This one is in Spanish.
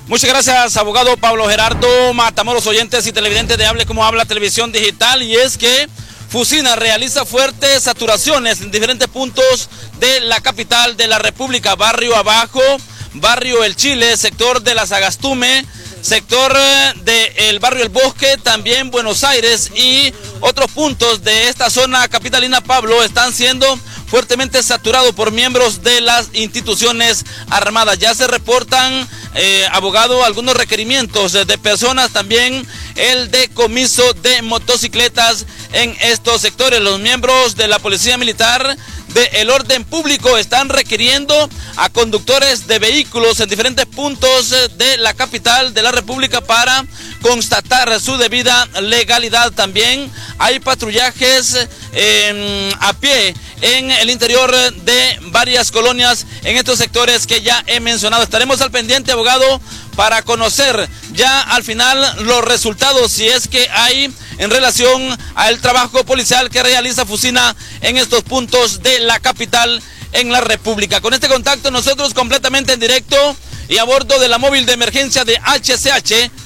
Muchas gracias, abogado Pablo Gerardo Matamoros, oyentes y televidentes de Hable Como Habla Televisión Digital. Y es que Fusina realiza fuertes saturaciones en diferentes puntos de la capital de la República. Barrio Abajo, Barrio El Chile, sector de la Sagastume, sector del barrio El Bosque, también Buenos Aires y otros puntos de esta zona capitalina, Pablo, están siendo fuertemente saturados por miembros de las instituciones armadas. Ya se reportan, abogado, algunos requerimientos de personas, también el decomiso de motocicletas en estos sectores. Los miembros de la Policía Militar del Orden Público están requiriendo a conductores de vehículos en diferentes puntos de la capital de la República para constatar su debida legalidad. También hay patrullajes a pie en el interior de varias colonias en estos sectores que ya he mencionado. Estaremos al pendiente, abogado, para conocer ya al final los resultados, si es que hay, en relación al trabajo policial que realiza Fusina en estos puntos de la capital en la República. Con este contacto nosotros completamente en directo y a bordo de la móvil de emergencia de HCH